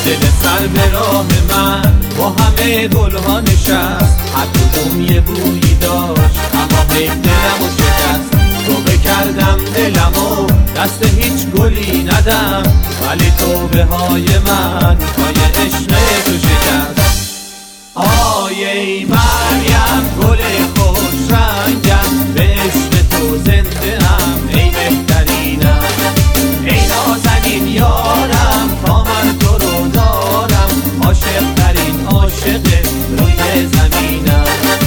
دل سر به راه من با همه گلها نشست، هر کدوم یه بویی داشت اما حیف دلمو شکست. توبه کردم دلمو دست هیچ گلی ندم، ولی توبه های من پای عشق تو شکست. آی ای مریم گل خوش رنگم، به عشق تو زنده ام ای بهترینم، ای نازنین یارم تا من تو رو دارم، عاشق ترین عاشق روی زمینم.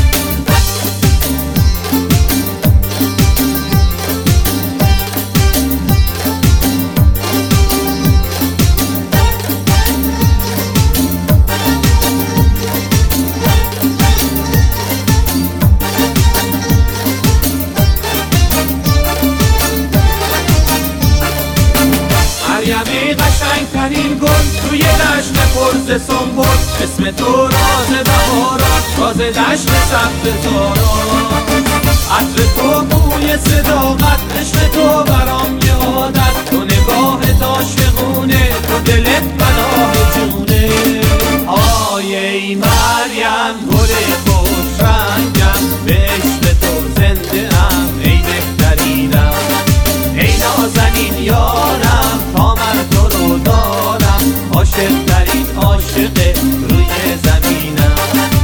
مریمی قشنگترین گل توی دشت پرز سنبل، اسم تو راز بهاران، راز دشت سبز زاران. عطر تو بوی صداقت، عشق تو برام یه عادت، تو نگاهت عاشقونه، تو دلت پناه جونه. آی ای مریم گل خوش رنگم، به عشق تو زنده ام ای بهترینم، ای نازنین یارم تا من تو رو دارم، عاشق ترین عاشق روی زمینم.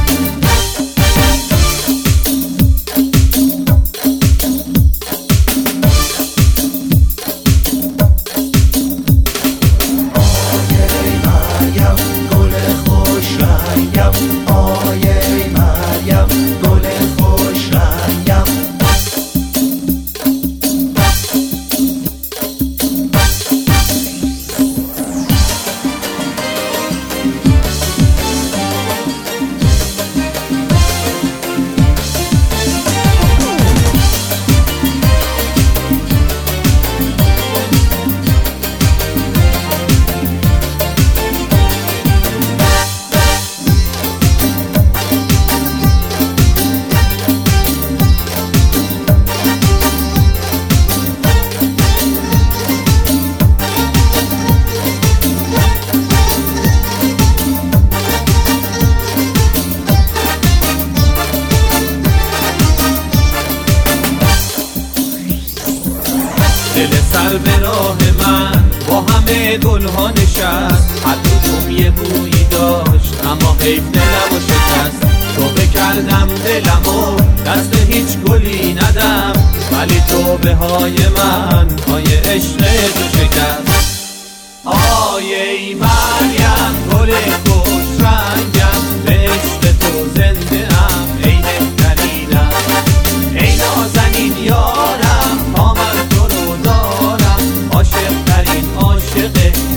دل سر به راه من با همه گلها نشست، هر کدوم یه بویی داشت اما حیف دلمو شکست. توبه کردم دلمو دست هیچ گلی ندم، ولی توبه های من پای عشق تو شکست. آی ای مریم گل خوش رنگم، به عشق تو زنده ام ای بهترینم، ای نازنین یارم تا من تو رو دارم، عاشق ترین عاشق